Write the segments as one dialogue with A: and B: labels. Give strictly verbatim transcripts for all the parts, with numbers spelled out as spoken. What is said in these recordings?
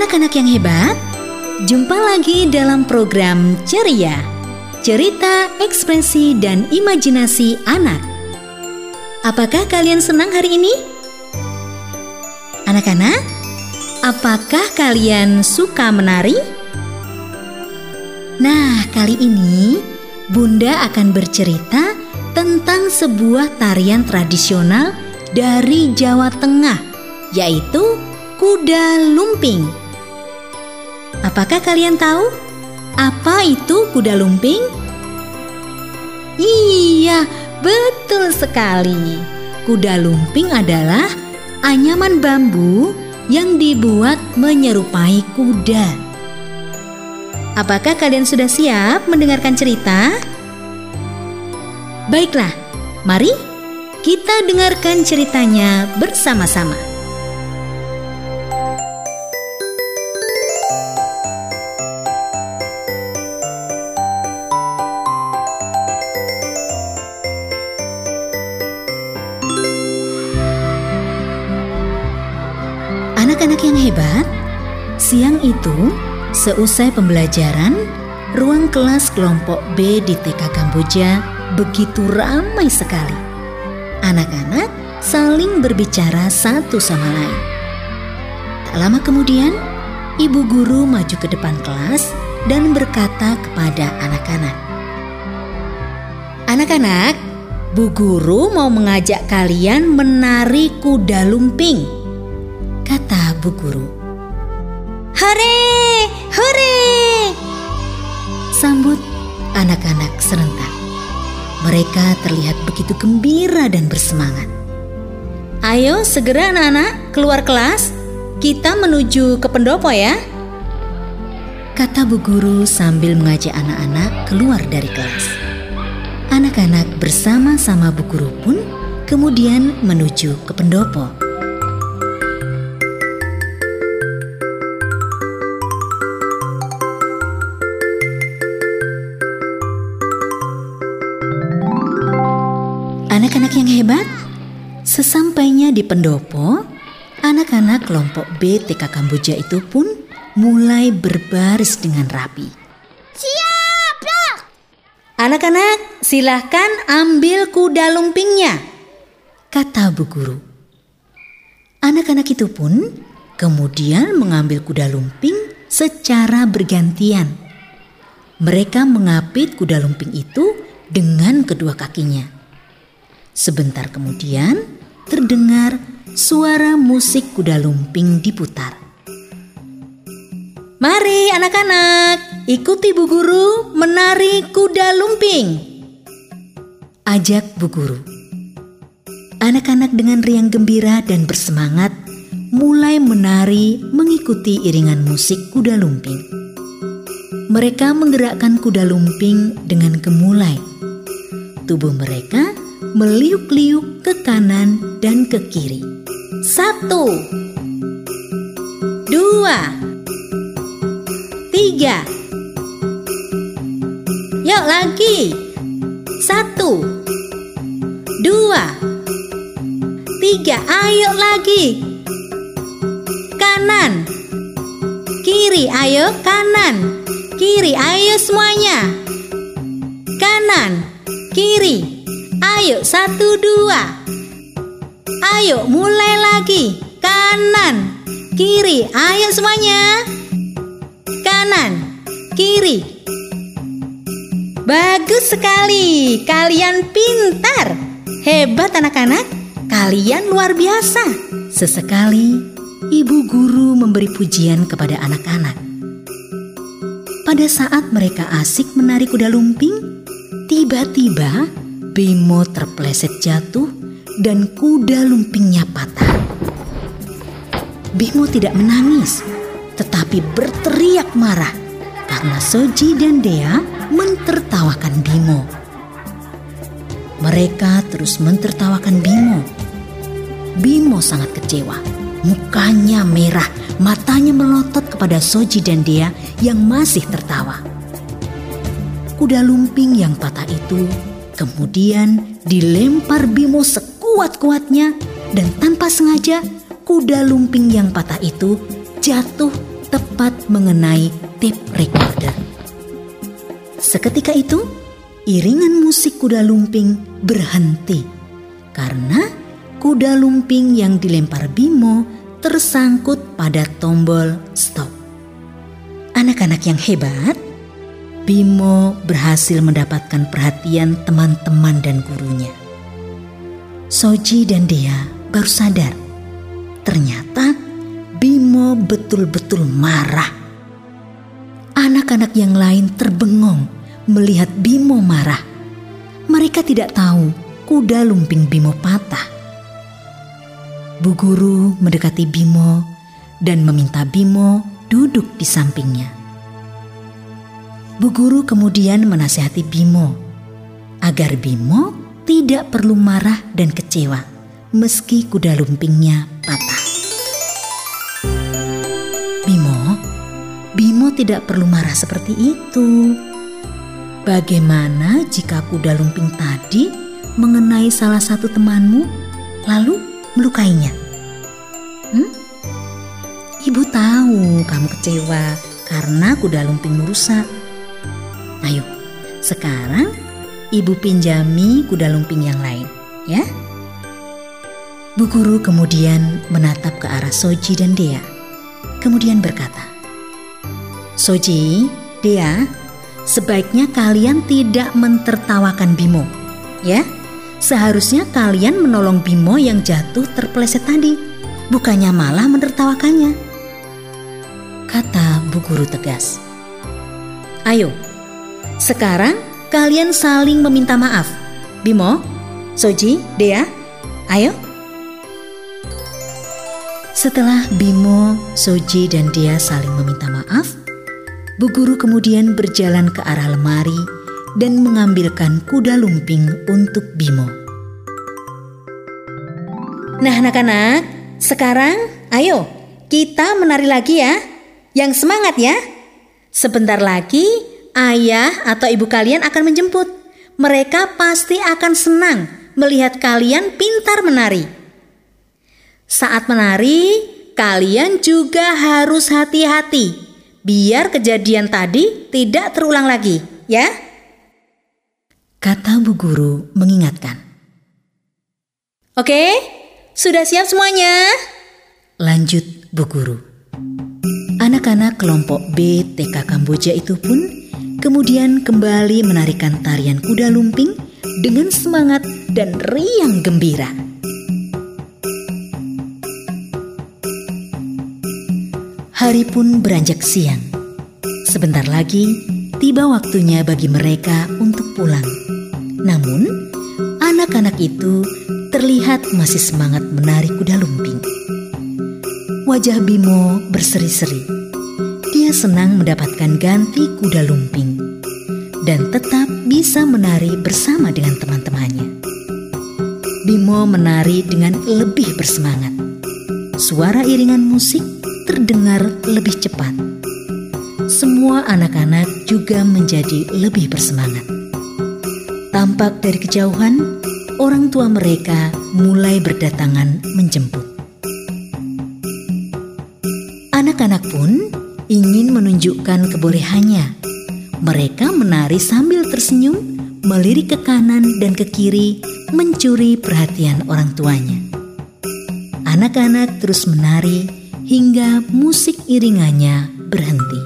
A: Anak-anak yang hebat, jumpa lagi dalam program Ceria, cerita, ekspresi, dan imajinasi anak. Apakah kalian senang hari ini? Anak-anak, apakah kalian suka menari? Nah, kali ini Bunda akan bercerita tentang sebuah tarian tradisional dari Jawa Tengah, yaitu kuda lumping. Apakah kalian tahu apa itu kuda lumping? Iya, betul sekali. Kuda lumping adalah anyaman bambu yang dibuat menyerupai kuda. Apakah kalian sudah siap mendengarkan cerita? Baiklah, mari kita dengarkan ceritanya bersama-sama. Anak-anak yang hebat, siang itu seusai pembelajaran, ruang kelas kelompok B di T K Kamboja begitu ramai sekali. Anak-anak saling berbicara satu sama lain. Tak lama kemudian, ibu guru maju ke depan kelas dan berkata kepada anak-anak, "Anak-anak, Bu Guru mau mengajak kalian menari kuda lumping," kata Bu Guru. "Hore, hore!" sambut anak-anak serentak. Mereka terlihat begitu gembira dan bersemangat. "Ayo segera anak-anak keluar kelas, kita menuju ke pendopo ya," kata Bu Guru sambil mengajak anak-anak keluar dari kelas. Anak-anak bersama-sama Bu Guru pun kemudian menuju ke pendopo. Anak-anak yang hebat, sesampainya di pendopo, anak-anak kelompok B T K Kamboja itu pun mulai berbaris dengan rapi.
B: "Siap, Dok!"
A: "Anak-anak, silahkan ambil kuda lumpingnya," kata Bu Guru. Anak-anak itu pun kemudian mengambil kuda lumping secara bergantian. Mereka mengapit kuda lumping itu dengan kedua kakinya. Sebentar kemudian terdengar suara musik kuda lumping diputar. "Mari anak-anak, ikuti Bu Guru menari kuda lumping," ajak Bu Guru. Anak-anak dengan riang gembira dan bersemangat mulai menari mengikuti iringan musik kuda lumping. Mereka menggerakkan kuda lumping dengan gemulai. Tubuh mereka meliuk-liuk ke kanan dan ke kiri. Satu, dua, tiga. Yuk lagi. Satu, dua, tiga. Ayo lagi. Kanan, kiri. Ayo kanan, kiri. Ayo semuanya. Kanan, kiri. Ayo satu dua. Ayo mulai lagi. Kanan, kiri. Ayo semuanya. Kanan, kiri. Bagus sekali. Kalian pintar. Hebat anak-anak. Kalian luar biasa. Sesekali ibu guru memberi pujian kepada anak-anak. Pada saat mereka asik menari kuda lumping, tiba-tiba Bimo terpeleset jatuh dan kuda lumpingnya patah. Bimo tidak menangis, tetapi berteriak marah karena Soji dan Dea mentertawakan Bimo. Mereka terus mentertawakan Bimo. Bimo sangat kecewa. Mukanya merah, matanya melotot kepada Soji dan Dea yang masih tertawa. Kuda lumping yang patah itu kemudian dilempar Bimo sekuat-kuatnya dan tanpa sengaja kuda lumping yang patah itu jatuh tepat mengenai tape recorder. Seketika itu, iringan musik kuda lumping berhenti karena kuda lumping yang dilempar Bimo tersangkut pada tombol stop. Anak-anak yang hebat, Bimo berhasil mendapatkan perhatian teman-teman dan gurunya. Soji dan Dea baru sadar, ternyata Bimo betul-betul marah. Anak-anak yang lain terbengong melihat Bimo marah. Mereka tidak tahu kuda lumping Bimo patah. Bu guru mendekati Bimo dan meminta Bimo duduk di sampingnya. Bu guru kemudian menasihati Bimo agar Bimo tidak perlu marah dan kecewa meski kuda lumpingnya patah. Bimo, Bimo tidak perlu marah seperti itu. Bagaimana jika kuda lumping tadi mengenai salah satu temanmu lalu melukainya? Hmm? Ibu tahu kamu kecewa karena kuda lumpingmu rusak. Ayo, sekarang Ibu pinjami kuda lumping yang lain, ya. Bu guru kemudian menatap ke arah Soji dan Dea. Kemudian berkata, Soji, Dea, sebaiknya kalian tidak mentertawakan Bimo, ya. Seharusnya kalian menolong Bimo yang jatuh terpeleset tadi, bukannya malah menertawakannya, kata bu guru tegas. Ayo, sekarang kalian saling meminta maaf. Bimo, Soji, Dea, ayo. Setelah Bimo, Soji, dan Dea saling meminta maaf, bu guru kemudian berjalan ke arah lemari dan mengambilkan kuda lumping untuk Bimo. Nah anak-anak, sekarang ayo kita menari lagi ya. Yang semangat ya. Sebentar lagi ayah atau ibu kalian akan menjemput. Mereka pasti akan senang melihat kalian pintar menari. Saat menari, kalian juga harus hati-hati biar kejadian tadi tidak terulang lagi, ya? Kata bu guru mengingatkan. Oke, sudah siap semuanya? Lanjut bu guru. Anak-anak kelompok B T K Kamboja itu pun kemudian kembali menarikan tarian kuda lumping dengan semangat dan riang gembira. Hari pun beranjak siang. Sebentar lagi tiba waktunya bagi mereka untuk pulang. Namun, anak-anak itu terlihat masih semangat menari kuda lumping. Wajah Bimo berseri-seri. Dia senang mendapatkan ganti kuda lumping dan tetap bisa menari bersama dengan teman-temannya. Bimo menari dengan lebih bersemangat. Suara iringan musik terdengar lebih cepat. Semua anak-anak juga menjadi lebih bersemangat. Tampak dari kejauhan, orang tua mereka mulai berdatangan menjemput. Anak-anak pun ingin menunjukkan kebolehannya. Mereka menari sambil tersenyum, melirik ke kanan dan ke kiri, mencuri perhatian orang tuanya. Anak-anak terus menari hingga musik iringannya berhenti.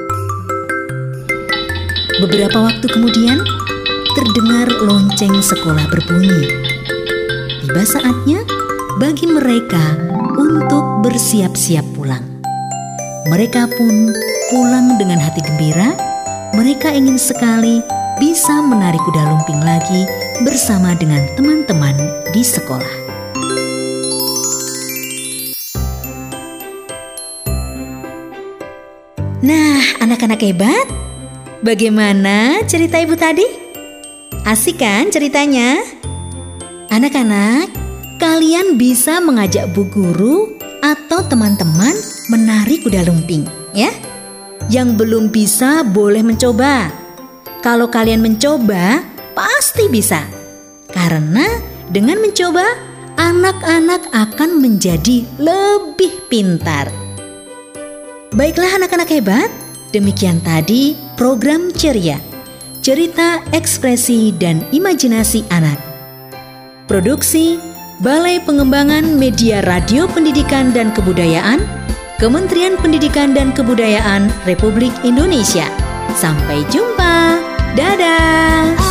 A: Beberapa waktu kemudian, terdengar lonceng sekolah berbunyi. Tiba saatnya bagi mereka untuk bersiap-siap pulang. Mereka pun pulang dengan hati gembira. Mereka ingin sekali bisa menari kuda lumping lagi bersama dengan teman-teman di sekolah. Nah, anak-anak hebat, bagaimana cerita ibu tadi? Asik kan ceritanya? Anak-anak, kalian bisa mengajak bu guru atau teman-teman menari kuda lumping, ya? Yang belum bisa boleh mencoba. Kalau kalian mencoba, pasti bisa. Karena dengan mencoba, anak-anak akan menjadi lebih pintar. Baiklah anak-anak hebat, demikian tadi program Ceria, cerita ekspresi dan imajinasi anak. Produksi Balai Pengembangan Media Radio Pendidikan dan Kebudayaan, Kementerian Pendidikan dan Kebudayaan Republik Indonesia. Sampai jumpa. Dadah.